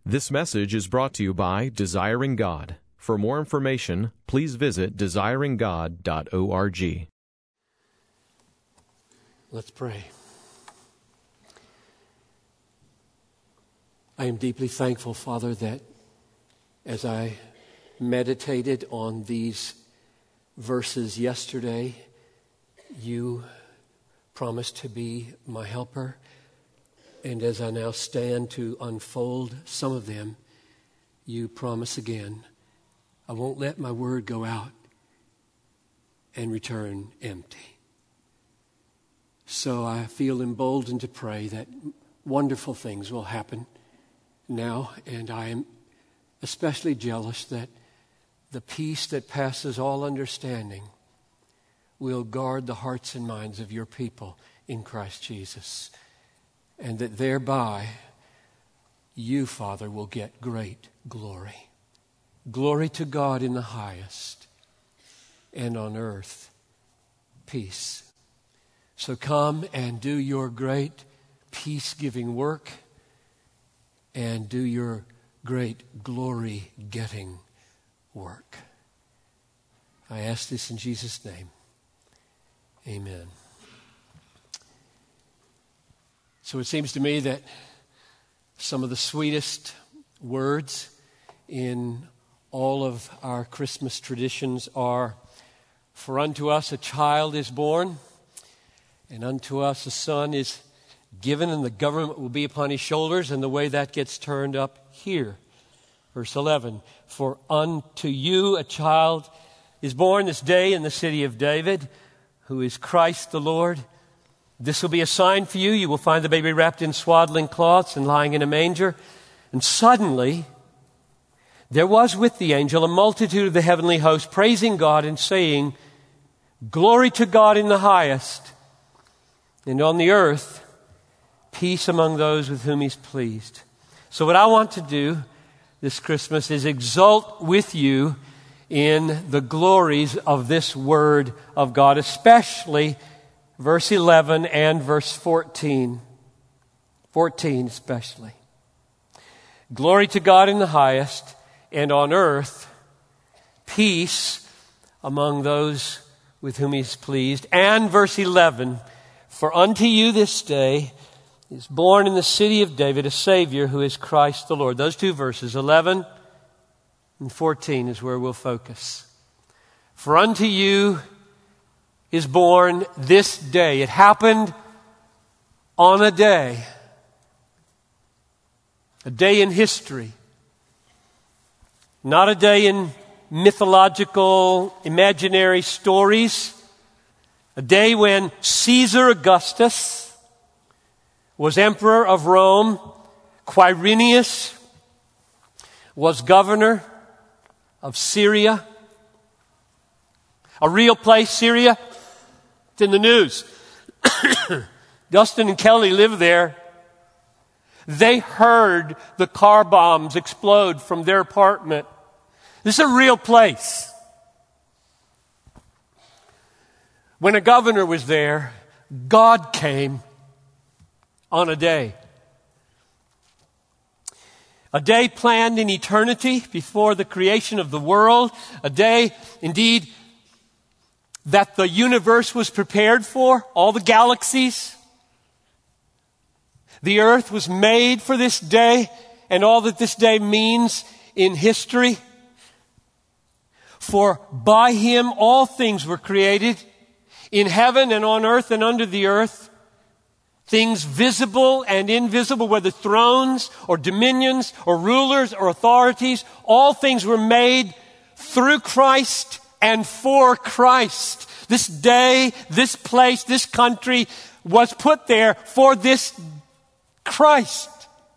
This message is brought to you by Desiring God. For more information, please visit desiringgod.org. Let's pray. I am deeply thankful, Father, that as I meditated on these verses yesterday, you promised to be my helper. And as I now stand to unfold some of them, you promise again, I won't let my word go out and return empty. So I feel emboldened to pray that wonderful things will happen now, and I am especially jealous that the peace that passes all understanding will guard the hearts and minds of your people in Christ Jesus, and that thereby you, Father, will get great glory. Glory to God in the highest, and on earth, peace. So come and do your great peace-giving work, and do your great glory-getting work. I ask this in Jesus' name. Amen. So it seems to me that some of the sweetest words in all of our Christmas traditions are, "For unto us a child is born, and unto us a son is given, and the government will be upon his shoulders," and the way that gets turned up here. Verse 11, "For unto you a child is born this day in the city of David, who is Christ the Lord. This will be a sign for you. You will find the baby wrapped in swaddling cloths and lying in a manger." And suddenly there was with the angel a multitude of the heavenly host, praising God and saying, "Glory to God in the highest, and on the earth peace among those with whom he's pleased." So what I want to do this Christmas is exult with you in the glories of this word of God, especially verse 11 and verse 14. 14 especially. "Glory to God in the highest, and on earth peace among those with whom he's pleased." And verse 11, "For unto you this day is born in the city of David a Savior, who is Christ the Lord." Those two verses, 11 and 14, is where we'll focus. For unto you is born this day. It happened on a day in history. Not a day in mythological, imaginary stories. A day when Caesar Augustus was emperor of Rome. Quirinius was governor of Syria. A real place, Syria. It's in the news. Dustin and Kelly live there. They heard the car bombs explode from their apartment. This is a real place. When a governor was there, God came on a day. A day planned in eternity before the creation of the world. A day, indeed, that the universe was prepared for, all the galaxies. The earth was made for this day and all that this day means in history. For by him all things were created, in heaven and on earth and under the earth. Things visible and invisible, whether thrones or dominions or rulers or authorities, all things were made through Christ and for Christ. This day, this place, this country was put there for this Christ.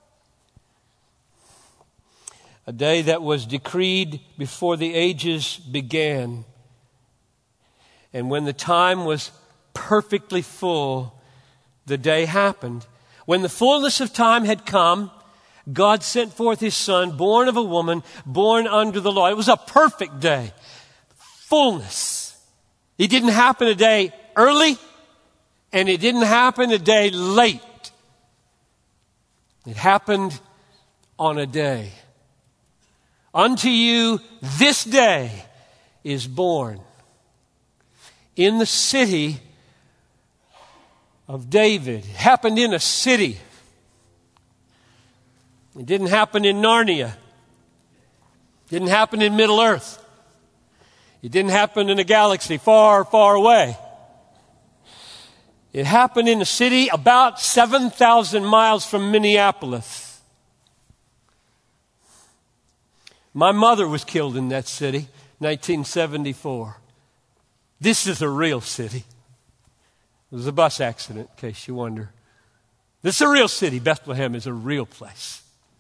A day that was decreed before the ages began. And when the time was perfectly full, the day happened. When the fullness of time had come, God sent forth his Son, born of a woman, born under the law. It was a perfect day. Fullness. It didn't happen a day early, and it didn't happen a day late. It happened on a day. Unto you this day is born in the city of David. It happened in a city. It didn't happen in Narnia. It didn't happen in Middle Earth. It didn't happen in a galaxy far, far away. It happened in a city about 7,000 miles from Minneapolis. My mother was killed in that city, 1974. This is a real city. It was a bus accident, in case you wonder. This is a real city. Bethlehem is a real place.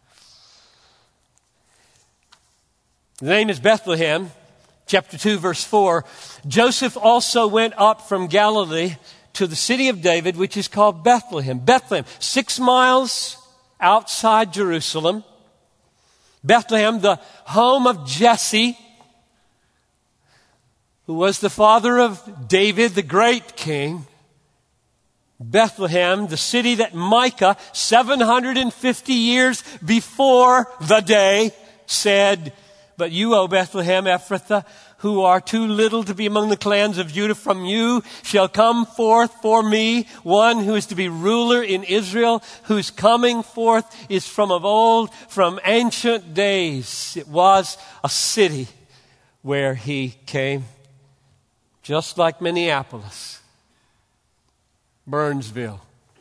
The name is Bethlehem. Chapter 2, verse 4. Joseph also went up from Galilee to the city of David, which is called Bethlehem. Bethlehem, 6 miles outside Jerusalem. Bethlehem, the home of Jesse, who was the father of David, the great king. Bethlehem, the city that Micah, 750 years before the day, said, "But you, O Bethlehem Ephrathah, who are too little to be among the clans of Judah, from you shall come forth for me one who is to be ruler in Israel, whose coming forth is from of old, from ancient days." It was a city where he came, just like Minneapolis, Burnsville,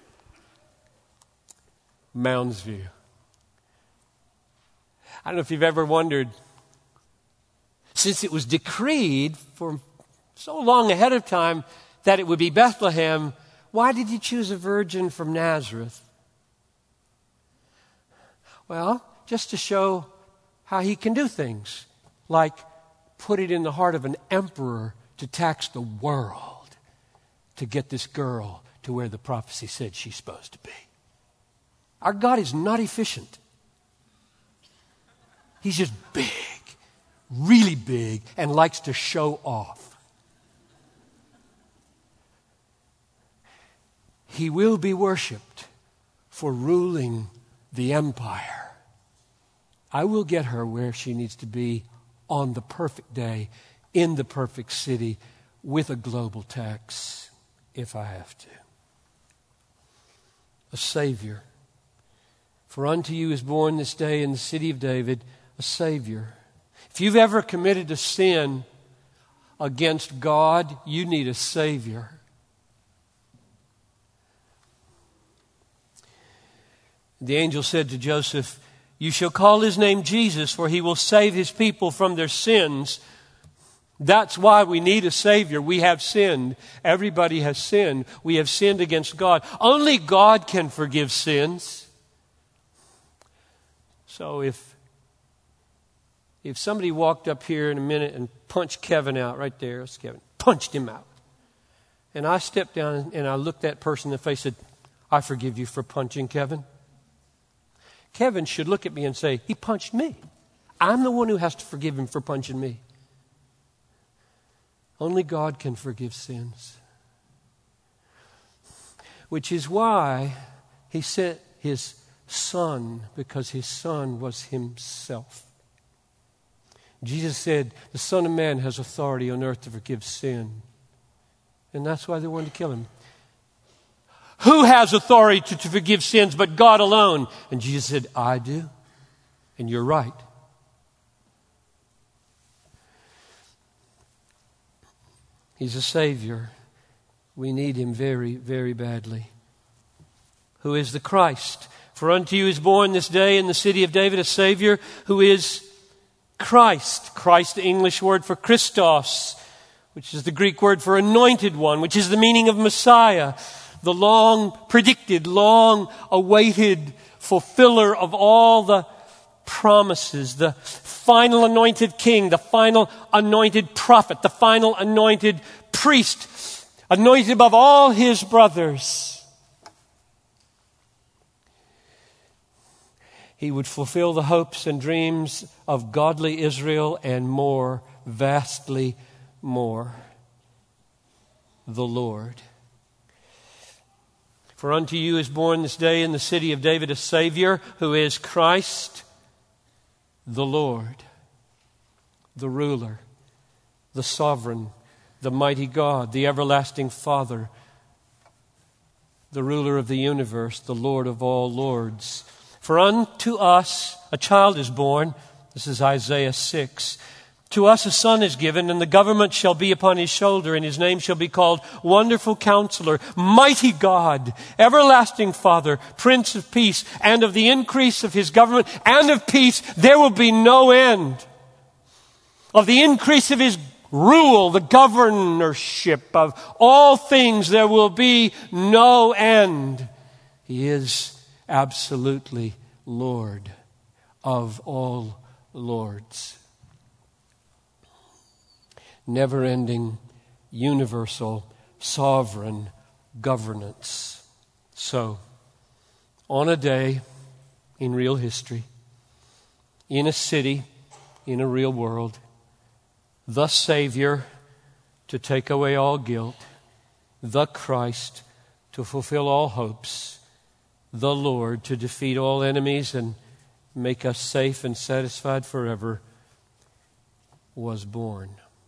Mounds View. I don't know if you've ever wondered, since it was decreed for so long ahead of time that it would be Bethlehem, why did he choose a virgin from Nazareth? Well, just to show how he can do things, like put it in the heart of an emperor to tax the world to get this girl to where the prophecy said she's supposed to be. Our God is not efficient. He's just big, really big, and likes to show off. He will be worshiped for ruling the empire. I will get her where she needs to be on the perfect day, in the perfect city, with a global tax, if I have to. A Savior. For unto you is born this day in the city of David a Savior. If you've ever committed a sin against God, you need a Savior. The angel said to Joseph, "You shall call his name Jesus, for he will save his people from their sins." That's why we need a Savior. We have sinned. Everybody has sinned. We have sinned against God. Only God can forgive sins. So if somebody walked up here in a minute and punched Kevin out right there, that's Kevin, punched him out, and I stepped down and I looked that person in the face and said, "I forgive you for punching Kevin," Kevin should look at me and say, "He punched me. I'm the one who has to forgive him for punching me." Only God can forgive sins. Which is why he sent his Son, because his Son was himself. Jesus said, "The Son of Man has authority on earth to forgive sin." And that's why they wanted to kill him. Who has authority to forgive sins but God alone? And Jesus said, "I do." And you're right. He's a Savior. We need him very, very badly. Who is the Christ? For unto you is born this day in the city of David a Savior who is Christ. Christ, the English word for Christos, which is the Greek word for anointed one, which is the meaning of Messiah, the long predicted, long awaited fulfiller of all the promises, the final anointed king, the final anointed prophet, the final anointed priest, anointed above all his brothers. He would fulfill the hopes and dreams of godly Israel and more, vastly more. The Lord. For unto you is born this day in the city of David a Savior, who is Christ the Lord, the ruler, the sovereign, the mighty God, the everlasting Father, the ruler of the universe, the Lord of all lords. For unto us a child is born. This is Isaiah 6. To us a son is given, and the government shall be upon his shoulder, and his name shall be called Wonderful Counselor, Mighty God, Everlasting Father, Prince of Peace. And of the increase of his government and of peace there will be no end. Of the increase of his rule, the governorship of all things, there will be no end. He is absolutely Lord of all lords. Never-ending, universal, sovereign governance. So, on a day in real history, in a city, in a real world, the Savior to take away all guilt, the Christ to fulfill all hopes, the Lord to defeat all enemies and make us safe and satisfied forever, was born.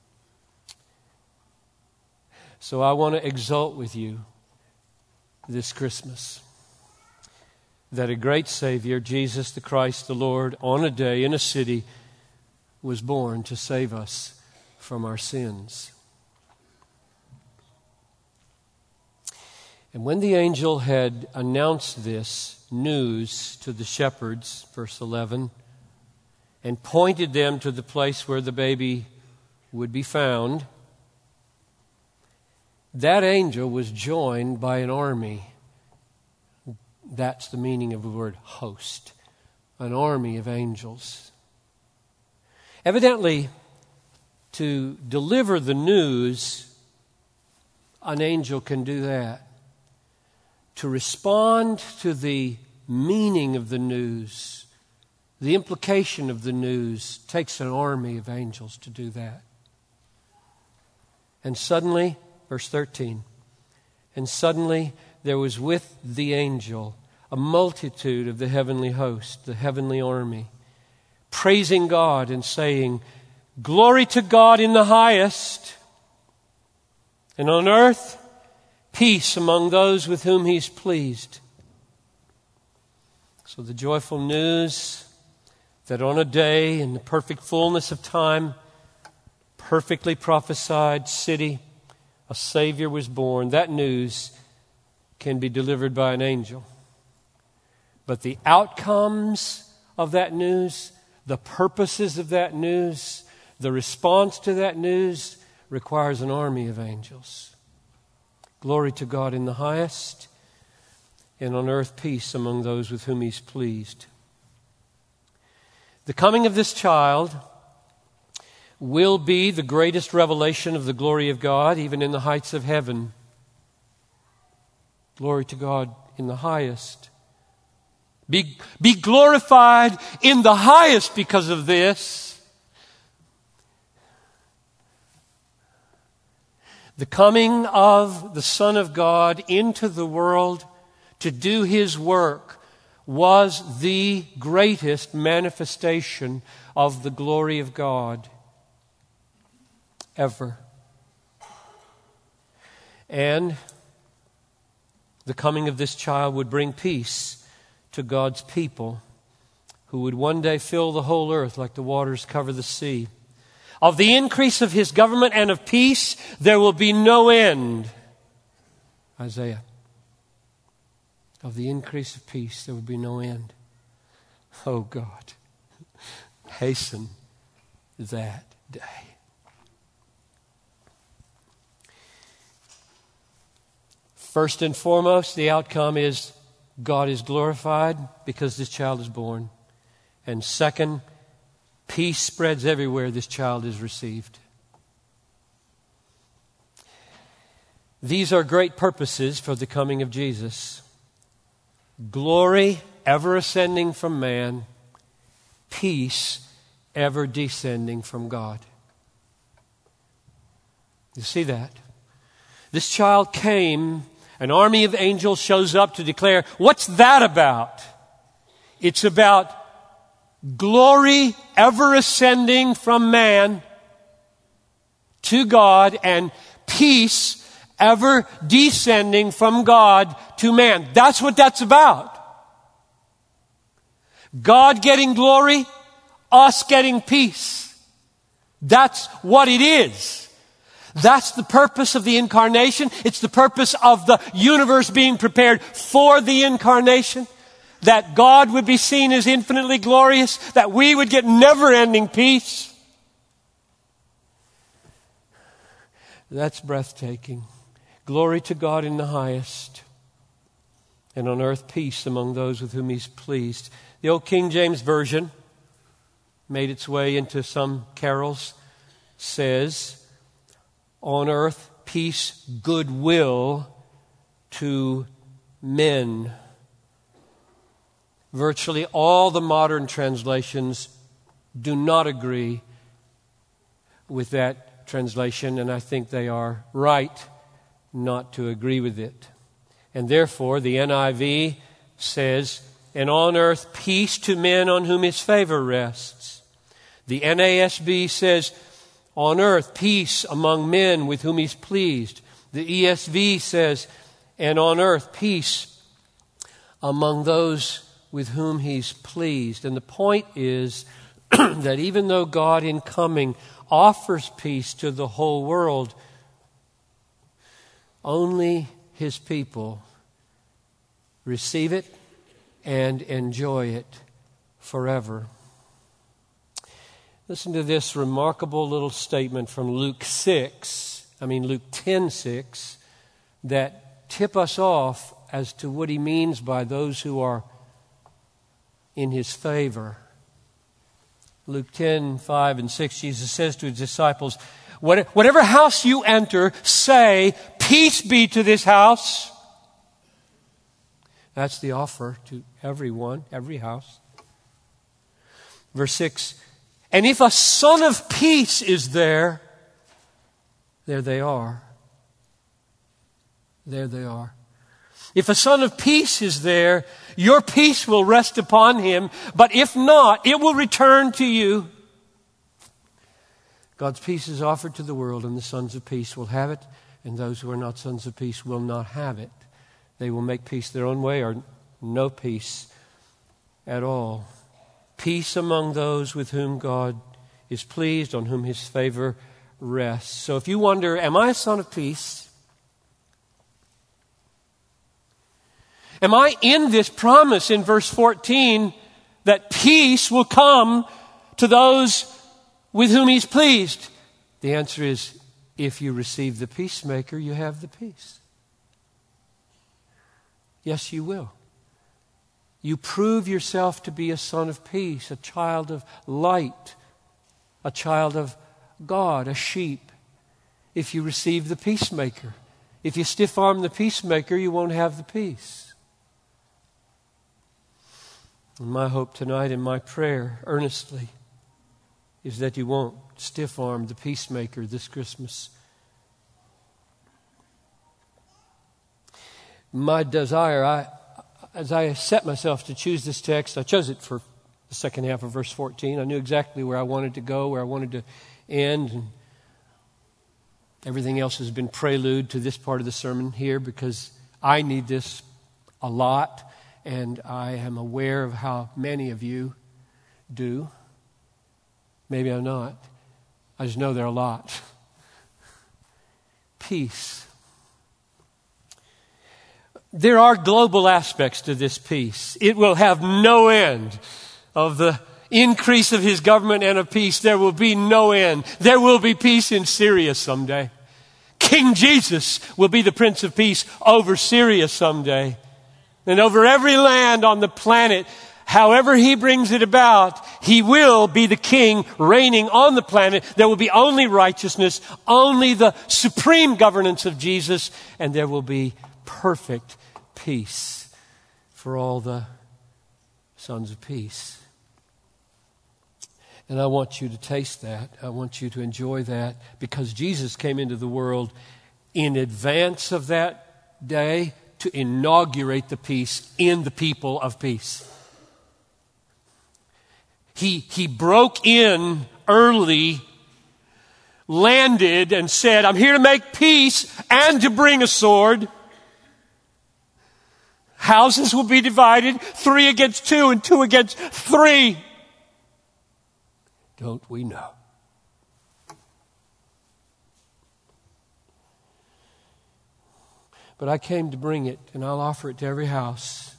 So I want to exult with you this Christmas that a great Savior, Jesus the Christ the Lord, on a day in a city was born to save us from our sins. And when the angel had announced this news to the shepherds, verse 11, and pointed them to the place where the baby would be found, that angel was joined by an army. That's the meaning of the word host. An army of angels. Evidently, to deliver the news, an angel can do that. To respond to the meaning of the news, the implication of the news, takes an army of angels to do that. And suddenly, verse 13, and suddenly there was with the angel a multitude of the heavenly host, the heavenly army, praising God and saying, Glory to God in the highest, and on earth peace among those with whom He's pleased. So the joyful news that on a day in the perfect fullness of time, perfectly prophesied city, a Savior was born. That news can be delivered by an angel. But the outcomes of that news, the purposes of that news, the response to that news requires an army of angels. Glory to God in the highest, and on earth peace among those with whom He's pleased. The coming of this child will be the greatest revelation of the glory of God, even in the heights of heaven. Glory to God in the highest. Be glorified in the highest because of this. The coming of the Son of God into the world to do His work was the greatest manifestation of the glory of God ever. And the coming of this child would bring peace to God's people, who would one day fill the whole earth like the waters cover the sea. Of the increase of His government and of peace, there will be no end. Isaiah. Of the increase of peace, there will be no end. Oh God, hasten that day. First and foremost, the outcome is God is glorified because this child is born. And second, peace spreads everywhere this child is received. These are great purposes for the coming of Jesus. Glory ever ascending from man, peace ever descending from God. You see that? This child came An army of angels shows up to declare, what's that about? It's about glory ever ascending from man to God and peace ever descending from God to man. That's what that's about. God getting glory, us getting peace. That's what it is. That's the purpose of the incarnation. It's the purpose of the universe being prepared for the incarnation. That God would be seen as infinitely glorious. That we would get never-ending peace. That's breathtaking. Glory to God in the highest. And on earth peace among those with whom He's pleased. The old King James Version made its way into some carols. Says, on earth, peace, goodwill to men. Virtually all the modern translations do not agree with that translation, and I think they are right not to agree with it. And therefore, the NIV says, and on earth, peace to men on whom His favor rests. The NASB says, on earth, peace among men with whom He's pleased. The ESV says, and on earth, peace among those with whom He's pleased. And the point is that even though God in coming offers peace to the whole world, only His people receive it and enjoy it forever. Listen to this remarkable little statement from Luke 10:6, that tip us off as to what He means by those who are in His favor. Luke 10:5 and 6, Jesus says to His disciples, whatever house you enter, say, peace be to this house. That's the offer to everyone, every house. Verse 6, and if a son of peace is there, there they are. There they are. If a son of peace is there, your peace will rest upon him, but if not, it will return to you. God's peace is offered to the world, and the sons of peace will have it, and those who are not sons of peace will not have it. They will make peace their own way or no peace at all. Peace among those with whom God is pleased, on whom His favor rests. So if you wonder, am I a son of peace? Am I in this promise in verse 14 that peace will come to those with whom He's pleased? The answer is, if you receive the peacemaker, you have the peace. Yes, you will. You prove yourself to be a son of peace, a child of light, a child of God, a sheep, if you receive the peacemaker. If you stiff-arm the peacemaker, you won't have the peace. And my hope tonight and my prayer, earnestly, is that you won't stiff-arm the peacemaker this Christmas. My desire, as I set myself to choose this text, I chose it for the second half of verse 14. I knew exactly where I wanted to go, where I wanted to end. And everything else has been prelude to this part of the sermon here, because I need this a lot, and I am aware of how many of you do. Maybe I'm not. I just know there are a lot. Peace. There are global aspects to this peace. It will have no end. Of the increase of His government and of peace, there will be no end. There will be peace in Syria someday. King Jesus will be the Prince of Peace over Syria someday. And over every land on the planet, however He brings it about, He will be the King reigning on the planet. There will be only righteousness, only the supreme governance of Jesus, and there will be perfect peace for all the sons of peace. And I want you to taste that. I want you to enjoy that, because Jesus came into the world in advance of that day to inaugurate the peace in the people of peace. He broke in early, landed, and said, I'm here to make peace and to bring a sword. Houses will be divided, 3 against 2 and 2 against 3. Don't we know? But I came to bring it, and I'll offer it to every house.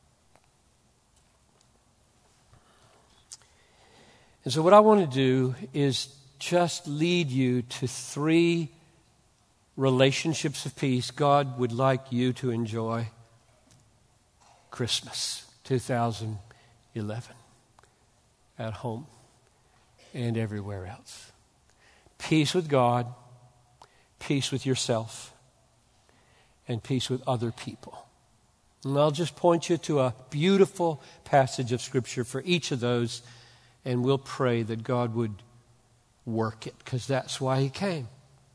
And so what I want to do is just lead you to 3 relationships of peace God would like you to enjoy Christmas 2011 at home and everywhere else. Peace with God, peace with yourself, and peace with other people. And I'll just point you to a beautiful passage of Scripture for each of those, and we'll pray that God would work it, because that's why He came.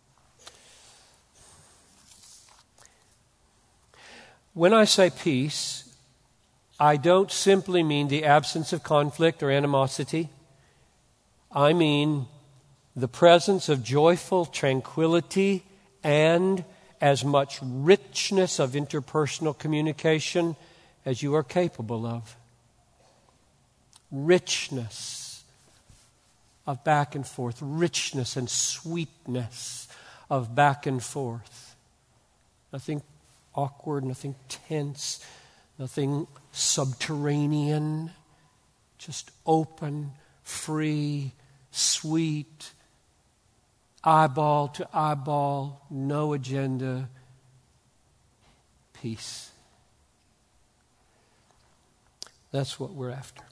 When I say peace, I don't simply mean the absence of conflict or animosity. I mean the presence of joyful tranquility and as much richness of interpersonal communication as you are capable of. Richness of back and forth. Richness and sweetness of back and forth. Nothing awkward, nothing tense, nothing subterranean. Just open, free, sweet, eyeball to eyeball, no agenda, peace. That's what we're after.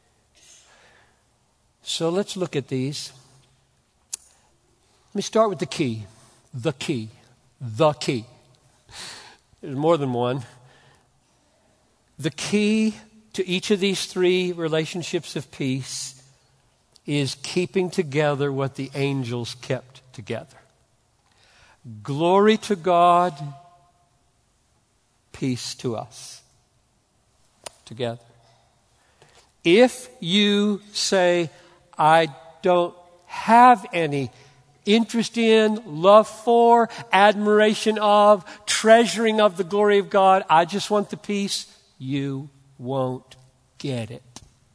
So let's look at these. Let me start with the key. The key. The key. There's more than one. The key to each of these 3 relationships of peace is keeping together what the angels kept together. Glory to God, peace to us. Together. If you say, I don't have any interest in, love for, admiration of, treasuring of the glory of God, I just want the peace, you won't get it.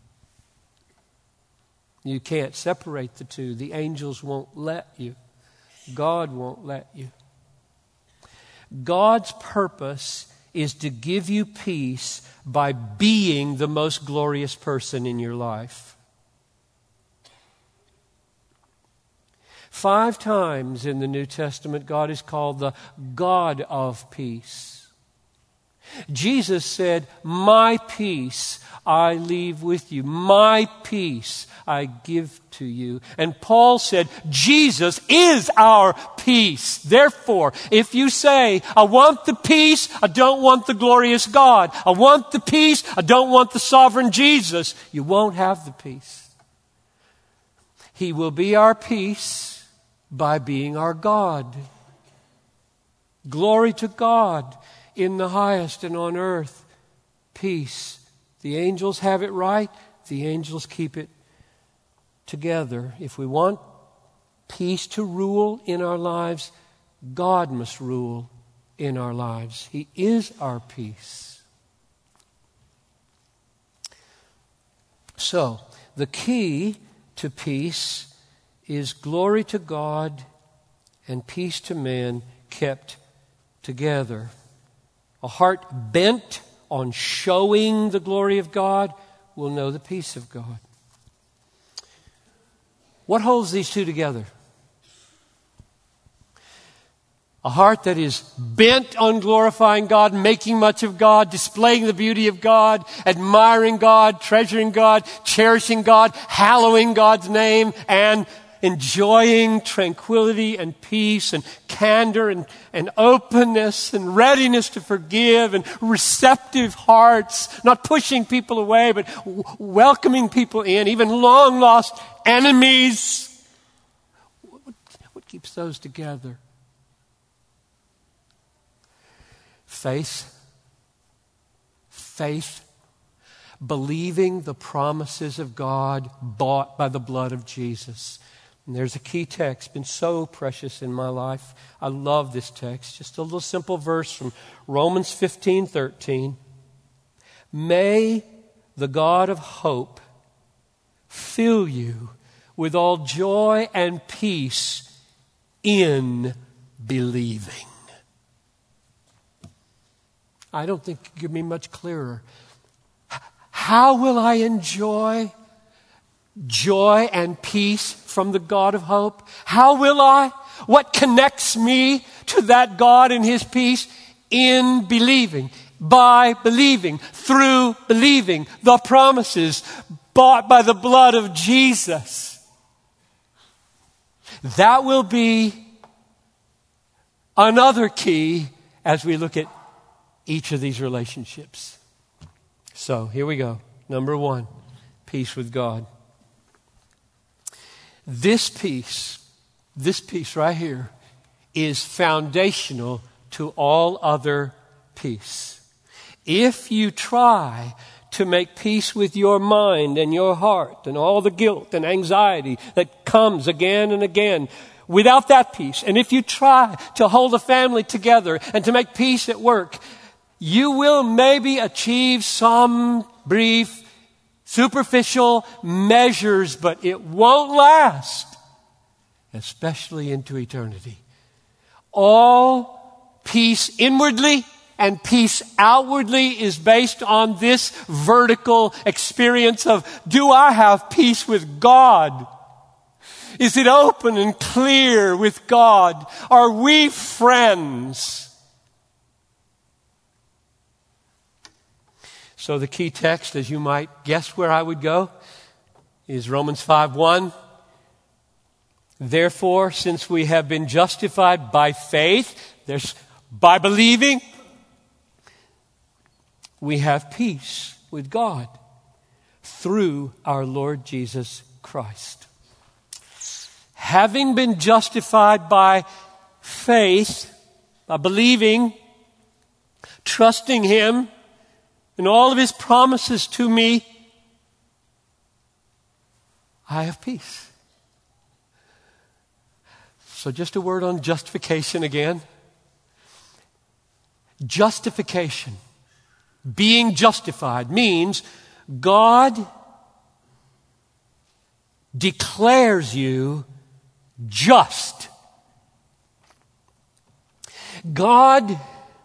You can't separate the two. The angels won't let you. God won't let you. God's purpose is to give you peace by being the most glorious person in your life. 5 times in the New Testament, God is called the God of peace. Jesus said, my peace I leave with you. My peace I give to you. And Paul said, Jesus is our peace. Therefore, if you say, I want the peace, I don't want the glorious God. I want the peace, I don't want the sovereign Jesus, you won't have the peace. He will be our peace by being our God. Glory to God in the highest, and on earth, peace. The angels have it right. The angels keep it together. If we want peace to rule in our lives, God must rule in our lives. He is our peace. So, the key to peace is glory to God and peace to man kept together. A heart bent on showing the glory of God will know the peace of God. What holds these two together? A heart that is bent on glorifying God, making much of God, displaying the beauty of God, admiring God, treasuring God, cherishing God, hallowing God's name, and enjoying tranquility and peace and candor and openness and readiness to forgive and receptive hearts, not pushing people away, but welcoming people in, even long lost enemies. What keeps those together? Faith. Faith. Believing the promises of God bought by the blood of Jesus. And there's a key text, been so precious in my life. I love this text. Just a little simple verse from Romans 15:13. May the God of hope fill you with all joy and peace in believing. I don't think it could be much clearer. How will I enjoy joy and peace from the God of hope? How will I? What connects me to that God and His peace? In believing, by believing, through believing the promises bought by the blood of Jesus. That will be another key as we look at each of these relationships. So here we go. Number one, peace with God. This peace right here is foundational to all other peace. If you try to make peace with your mind and your heart and all the guilt and anxiety that comes again and again, without that peace, and if you try to hold a family together and to make peace at work, you will maybe achieve some brief, superficial measures, but it won't last, especially into eternity. All peace inwardly and peace outwardly is based on this vertical experience of, do I have peace with God? Is it open and clear with God? Are we friends? So the key text, as you might guess where I would go, is Romans 5:1. Therefore, since we have been justified by faith, by believing, we have peace with God through our Lord Jesus Christ. Having been justified by faith, by believing, trusting Him, and all of His promises to me, I have peace. So just a word on justification again. Justification, being justified, means God declares you just. God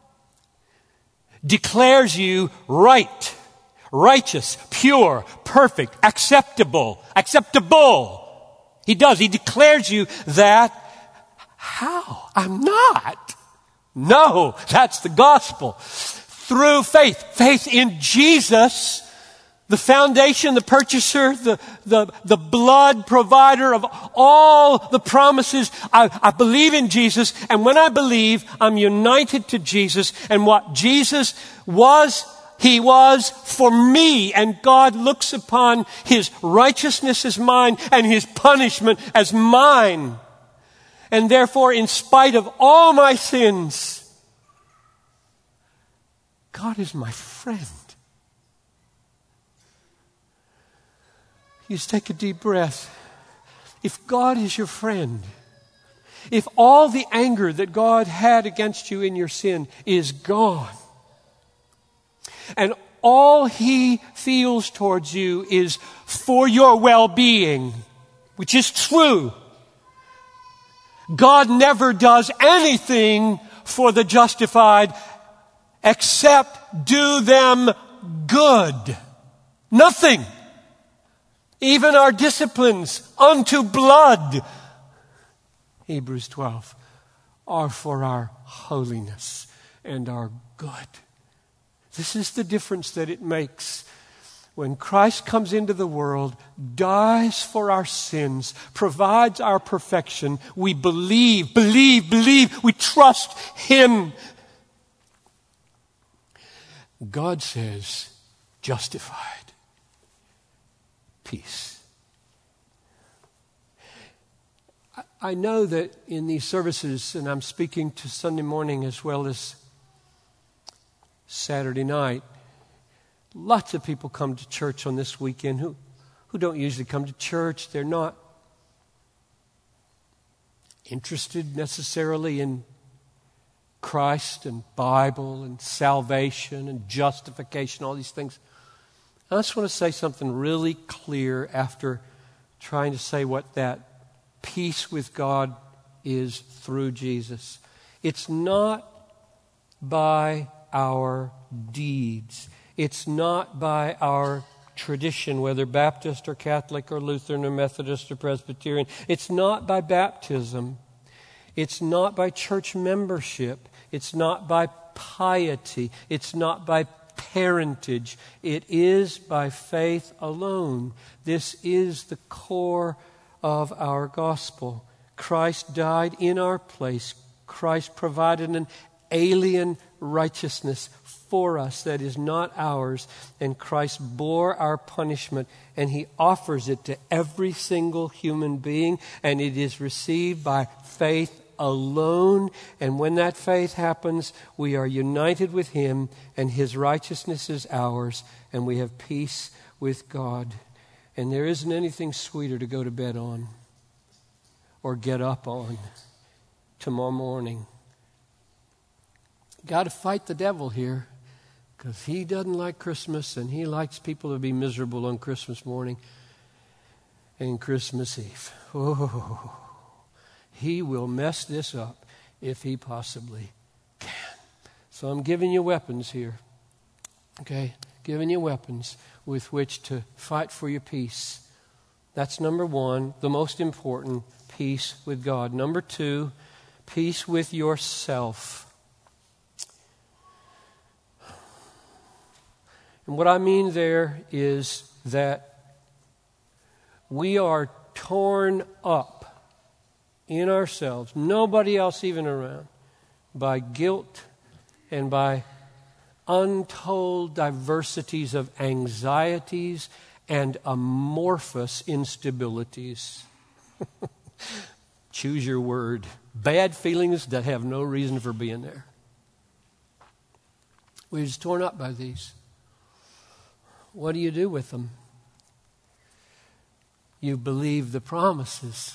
declares you right, righteous, pure, perfect, acceptable. He does. He declares you that. How? I'm not. No, that's the gospel. Through faith. Faith in Jesus, the foundation, the purchaser, the blood provider of all the promises. I believe in Jesus, and when I believe, I'm united to Jesus, and what Jesus was, He was for me, and God looks upon His righteousness as mine and His punishment as mine. And therefore, in spite of all my sins, God is my friend. You just take a deep breath. If God is your friend, if all the anger that God had against you in your sin is gone, and all He feels towards you is for your well-being, which is true, God never does anything for the justified except do them good. Nothing. Even our disciplines unto blood, Hebrews 12, are for our holiness and our good. This is the difference that it makes. When Christ comes into the world, dies for our sins, provides our perfection, we believe, we trust Him. God says, justified, peace. I know that in these services, and I'm speaking to Sunday morning as well as Saturday night. Lots of people come to church on this weekend who don't usually come to church. They're not interested necessarily in Christ and Bible and salvation and justification, all these things. I just want to say something really clear after trying to say what that peace with God is through Jesus. It's not by our deeds. It's not by our tradition, whether Baptist or Catholic or Lutheran or Methodist or Presbyterian. It's not by baptism. It's not by church membership. It's not by piety. It's not by parentage. It is by faith alone. This is the core of our gospel. Christ died in our place. Christ provided an alien righteousness for us that is not ours, and Christ bore our punishment, and He offers it to every single human being, and it is received by faith alone. And when that faith happens, we are united with Him, and His righteousness is ours, and we have peace with God. And there isn't anything sweeter to go to bed on or get up on tomorrow morning. Got to fight the devil here, because he doesn't like Christmas, and he likes people to be miserable on Christmas morning and Christmas Eve. Oh, he will mess this up if he possibly can. So I'm giving you weapons here. Okay? Giving you weapons with which to fight for your peace. That's number one, the most important, peace with God. Number two, peace with yourself. And what I mean there is that we are torn up in ourselves, nobody else even around, by guilt and by untold diversities of anxieties and amorphous instabilities. Choose your word. Bad feelings that have no reason for being there. We're just torn up by these. What do you do with them? You believe the promises.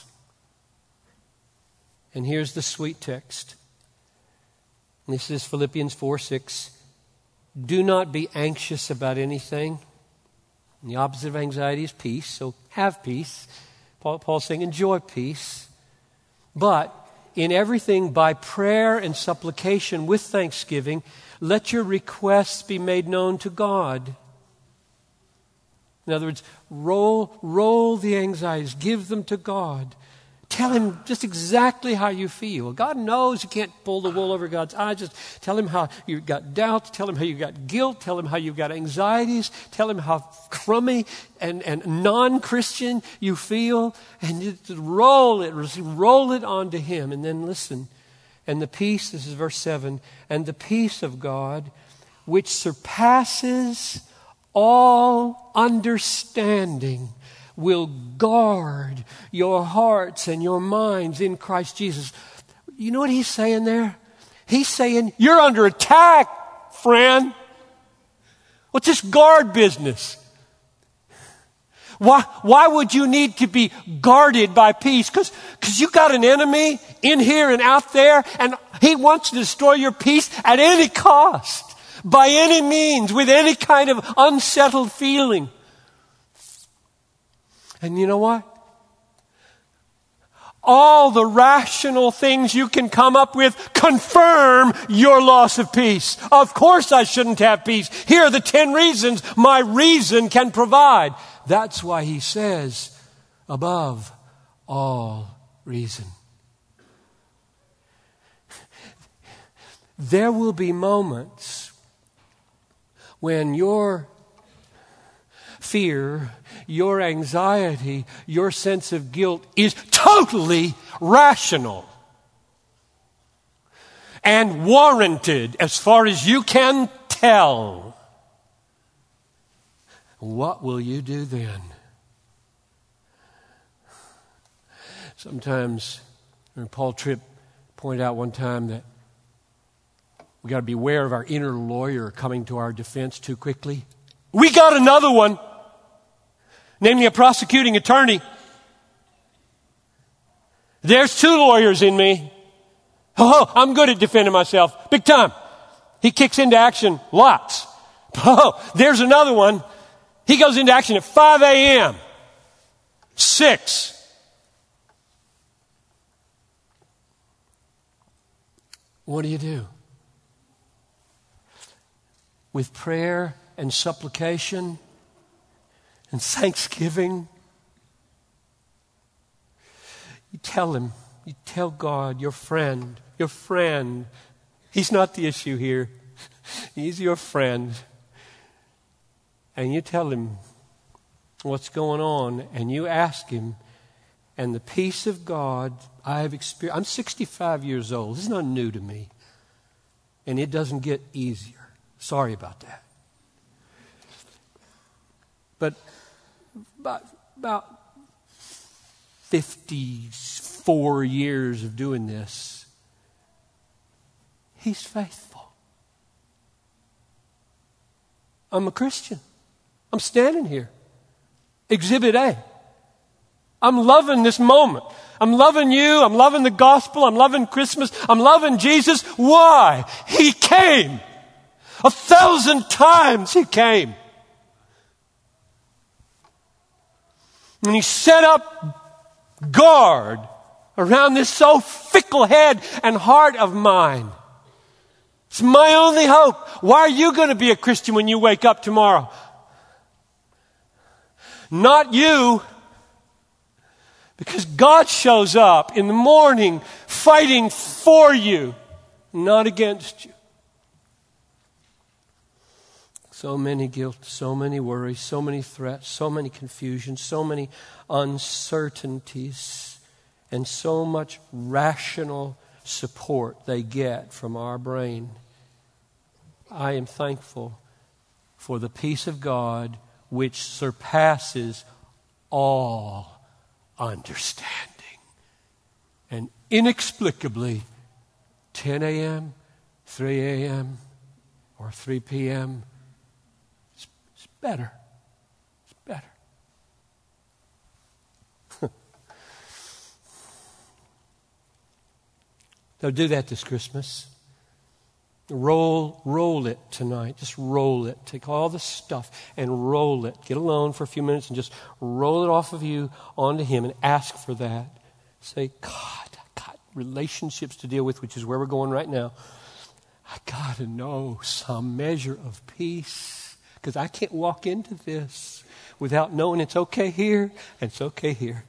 And here's the sweet text. This is Philippians 4:6. Do not be anxious about anything. And the opposite of anxiety is peace, so have peace. Paul's saying enjoy peace. But in everything, by prayer and supplication with thanksgiving, let your requests be made known to God. In other words, roll the anxieties, give them to God. Tell Him just exactly how you feel. God knows you can't pull the wool over God's eyes. Just tell Him how you've got doubts. Tell Him how you've got guilt. Tell Him how you've got anxieties. Tell Him how crummy and non-Christian you feel. And just roll it onto Him. And then listen. And the peace, this is verse 7, and the peace of God, which surpasses all understanding, will guard your hearts and your minds in Christ Jesus. You know what he's saying there? He's saying, you're under attack, friend. What's this guard business? Why would you need to be guarded by peace? Because you got an enemy in here and out there, and he wants to destroy your peace at any cost. By any means, with any kind of unsettled feeling. And you know what? All the rational things you can come up with confirm your loss of peace. Of course I shouldn't have peace. Here are the 10 reasons my reason can provide. That's why he says, above all reason. There will be moments when your fear, your anxiety, your sense of guilt is totally rational and warranted as far as you can tell. What will you do then? Sometimes, Paul Tripp pointed out one time that We got to beware of our inner lawyer coming to our defense too quickly. We got another one, namely a prosecuting attorney. There's two lawyers in me. Oh, I'm good at defending myself. Big time. He kicks into action lots. Oh, there's another one. He goes into action at 5 a.m. 6. What do? With prayer and supplication and thanksgiving, you tell him, you tell God, your friend, he's not the issue here. He's your friend. And you tell him what's going on, and you ask him, and the peace of God I have experienced. I'm 65 years old. This is not new to me. And it doesn't get easier. Sorry about that. But about 54 years of doing this, he's faithful. I'm a Christian. I'm standing here. Exhibit A. I'm loving this moment. I'm loving you. I'm loving the gospel. I'm loving Christmas. I'm loving Jesus. Why? He came. 1,000 times he came. And he set up guard around this so fickle head and heart of mine. It's my only hope. Why are you going to be a Christian when you wake up tomorrow? Not you. Because God shows up in the morning fighting for you, not against you. So many guilt, so many worries, so many threats, so many confusions, so many uncertainties, and so much rational support they get from our brain. I am thankful for the peace of God which surpasses all understanding. And inexplicably, 10 a.m., 3 a.m., or 3 p.m., it's better. It's better. Now do that this Christmas. Roll it tonight. Just roll it. Take all the stuff and roll it. Get alone for a few minutes and just roll it off of you onto him and ask for that. Say, God, I got relationships to deal with, which is where we're going right now. I got to know some measure of peace because I can't walk into this without knowing it's okay here and it's okay here.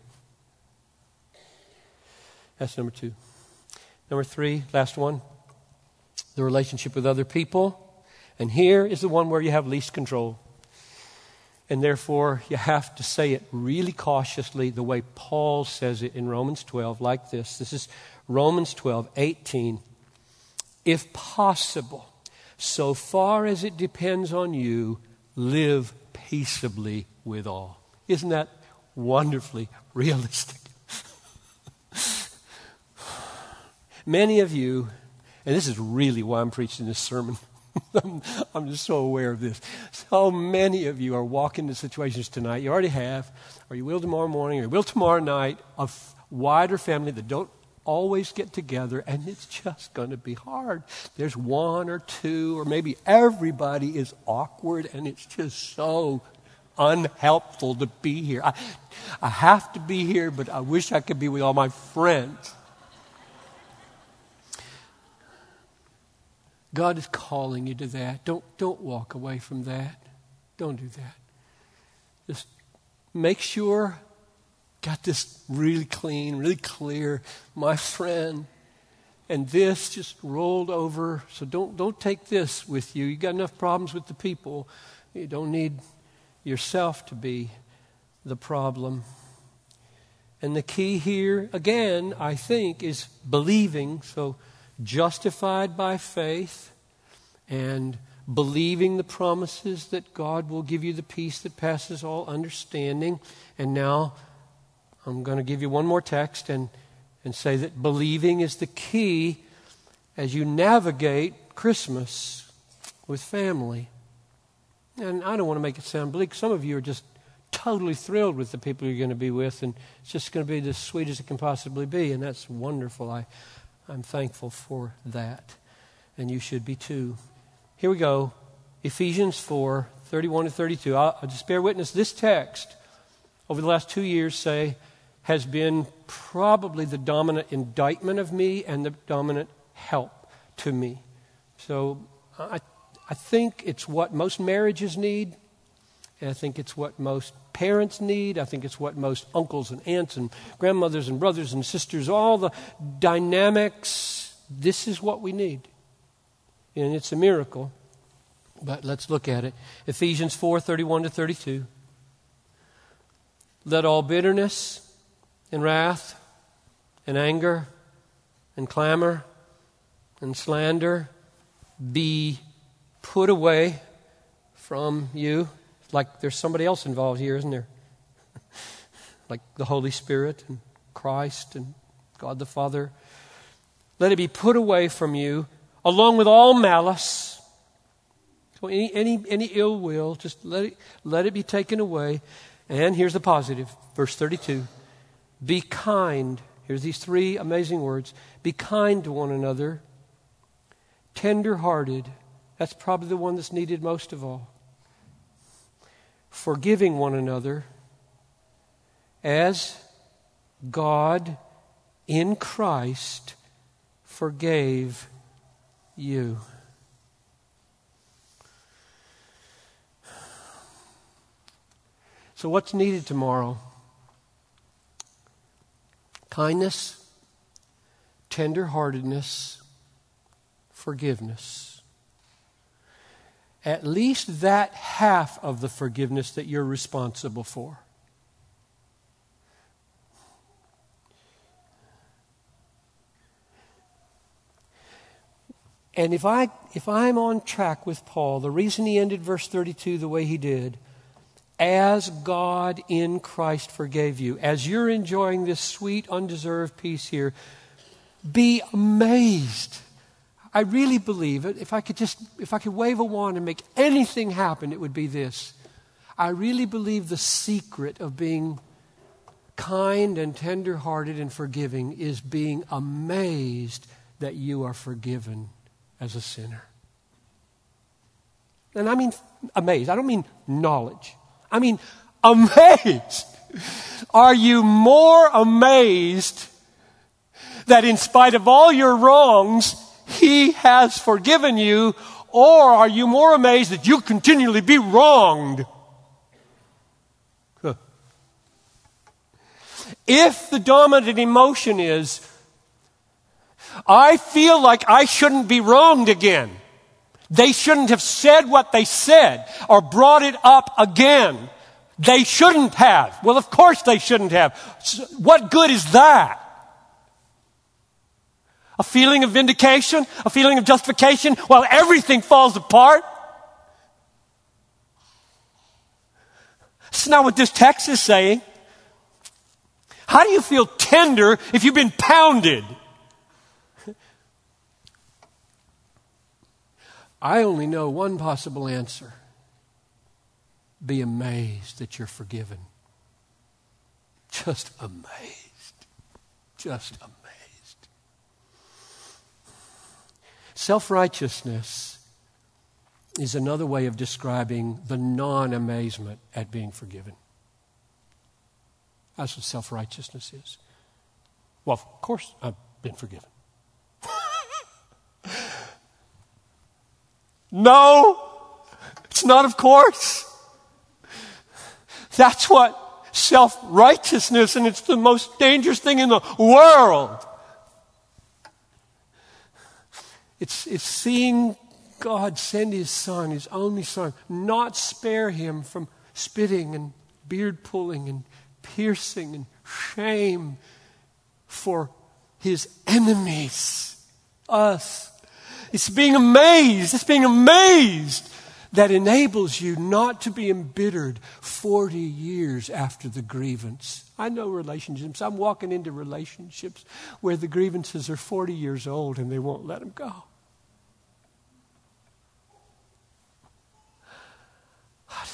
That's number 2. Number 3, last one. The relationship with other people. And here is the one where you have least control. And therefore, you have to say it really cautiously the way Paul says it in Romans 12, like this. This is Romans 12:18. If possible, so far as it depends on you, live peaceably with all. Isn't that wonderfully realistic? Many of you, and this is really why I'm preaching this sermon. I'm just so aware of this. So many of you are walking into situations tonight, you already have, or you will tomorrow morning, or you will tomorrow night, of wider family that don't always get together, and it's just going to be hard. There's one or two, or maybe everybody is awkward, and it's just so unhelpful to be here. I have to be here, but I wish I could be with all my friends. God is calling you to that. Don't walk away from that. Don't do that. Just make sure, got this really clean, really clear, my friend. And this just rolled over. So don't take this with you. You got enough problems with the people. You don't need yourself to be the problem. And the key here, again, I think, is believing. So justified by faith and believing the promises that God will give you the peace that passes all understanding. And now I'm going to give you one more text and say that believing is the key as you navigate Christmas with family. And I don't want to make it sound bleak. Some of you are just totally thrilled with the people you're going to be with, and it's just going to be as sweet as it can possibly be, and that's wonderful. I'm thankful for that, and you should be too. Here we go. Ephesians 4, 31 to 32. I'll just bear witness. This text, over the last 2 years, has been probably the dominant indictment of me and the dominant help to me. So I think it's what most marriages need, and I think it's what most parents need. I think it's what most uncles and aunts and grandmothers and brothers and sisters, all the dynamics, this is what we need. And it's a miracle. But let's look at it. Ephesians 4, 31 to 32. Let all bitterness and wrath and anger and clamor and slander be put away from you. Like there's somebody else involved here, isn't there? Like the Holy Spirit and Christ and God the Father. Let it be put away from you, along with all malice. So any ill will, just let it be taken away. And here's the positive, verse 32. Be kind. Here's these three amazing words. Be kind to one another. Tender-hearted. That's probably the one that's needed most of all. Forgiving one another as God in Christ forgave you. So what's needed tomorrow? Kindness, tenderheartedness, forgiveness. At least that half of the forgiveness that you're responsible for. And if I'm on track with Paul, the reason he ended verse 32 the way he did, as God in Christ forgave you, as you're enjoying this sweet, undeserved peace here, be amazed. I really believe it. If I could wave a wand and make anything happen, it would be this. I really believe the secret of being kind and tender-hearted and forgiving is being amazed that you are forgiven as a sinner. And I mean amazed. I don't mean knowledge. I mean amazed. Are you more amazed that in spite of all your wrongs, He has forgiven you, or are you more amazed that you continually be wronged? If the dominant emotion is, I feel like I shouldn't be wronged again. They shouldn't have said what they said or brought it up again. They shouldn't have. Well, of course they shouldn't have. What good is that? A feeling of vindication? A feeling of justification while everything falls apart? That's not what this text is saying. How do you feel tender if you've been pounded? I only know one possible answer. Be amazed that you're forgiven. Just amazed. Just amazed. Self-righteousness is another way of describing the non-amazement at being forgiven. That's what self-righteousness is. Well, of course I've been forgiven. No, it's not of course. That's what self-righteousness, and it's the most dangerous thing in the world. It's seeing God send His Son, His only Son, not spare Him from spitting and beard pulling and piercing and shame for His enemies, us. It's being amazed. It's being amazed that enables you not to be embittered 40 years after the grievance. I know relationships. I'm walking into relationships where the grievances are 40 years old and they won't let them go.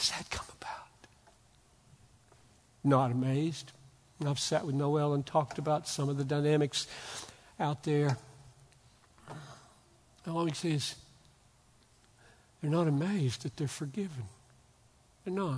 does that come about? Not amazed. I've sat with Noel and talked about some of the dynamics out there. All I can say is, they're not amazed that they're forgiven. They're not.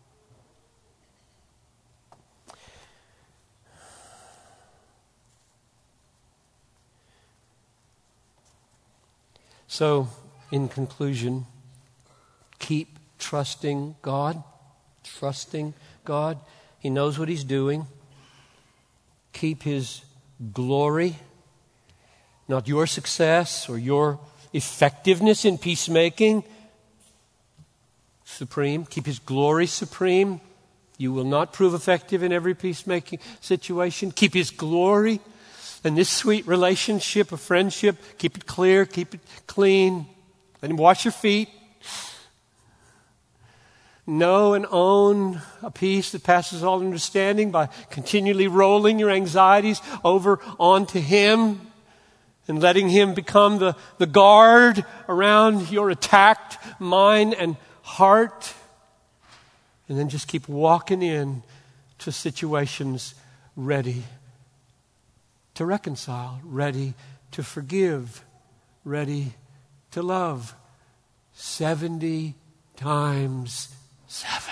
So, in conclusion, keep trusting God. Trusting God. He knows what He's doing. Keep His glory, not your success or your effectiveness in peacemaking, supreme. Keep His glory supreme. You will not prove effective in every peacemaking situation. Keep His glory. And this sweet relationship of friendship, keep it clear, keep it clean. Let Him wash your feet. Know and own a peace that passes all understanding by continually rolling your anxieties over onto Him and letting Him become the guard around your attacked mind and heart. And then just keep walking in to situations ready to reconcile, ready to forgive, ready to love. 70 times 7.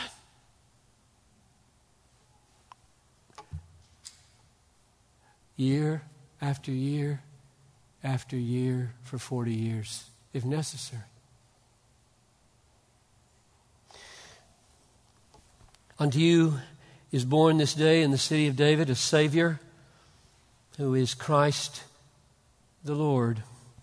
Year after year after year for 40 years, if necessary. Unto you is born this day in the city of David a Savior, who is Christ the Lord.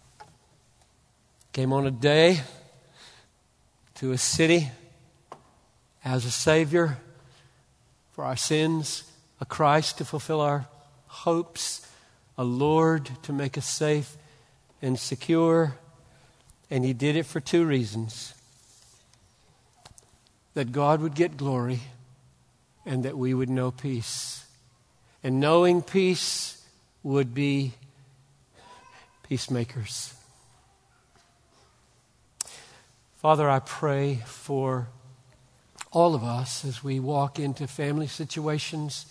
Came on a day to a city as a Savior for our sins, a Christ to fulfill our hopes, a Lord to make us safe and secure. And He did it for 2 reasons. That God would get glory and that we would know peace. And knowing peace would be peacemakers. Father, I pray for all of us as we walk into family situations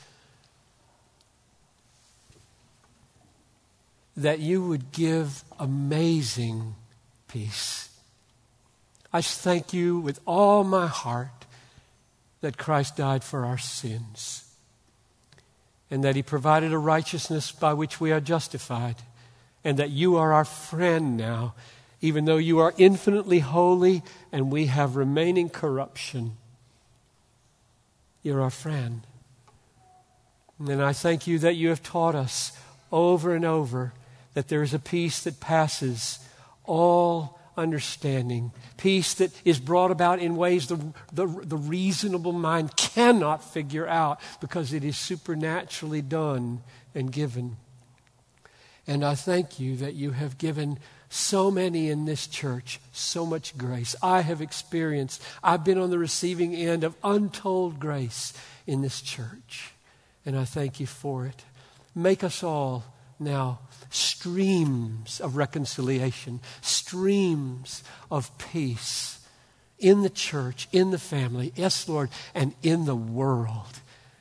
that you would give amazing peace. I thank you with all my heart that Christ died for our sins and that He provided a righteousness by which we are justified, and that you are our friend now, even though you are infinitely holy and we have remaining corruption. You're our friend. And I thank you that you have taught us over and over that there is a peace that passes all understanding. Peace that is brought about in ways the reasonable mind cannot figure out because it is supernaturally done and given. And I thank you that you have given so many in this church so much grace. I've been on the receiving end of untold grace in this church. And I thank you for it. Make us all now streams of reconciliation, streams of peace in the church, in the family, yes, Lord, and in the world.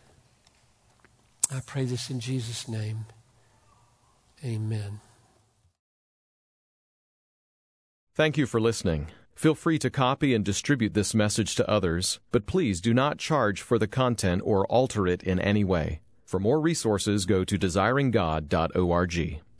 I pray this in Jesus' name. Amen. Thank you for listening. Feel free to copy and distribute this message to others, but please do not charge for the content or alter it in any way. For more resources, go to desiringgod.org.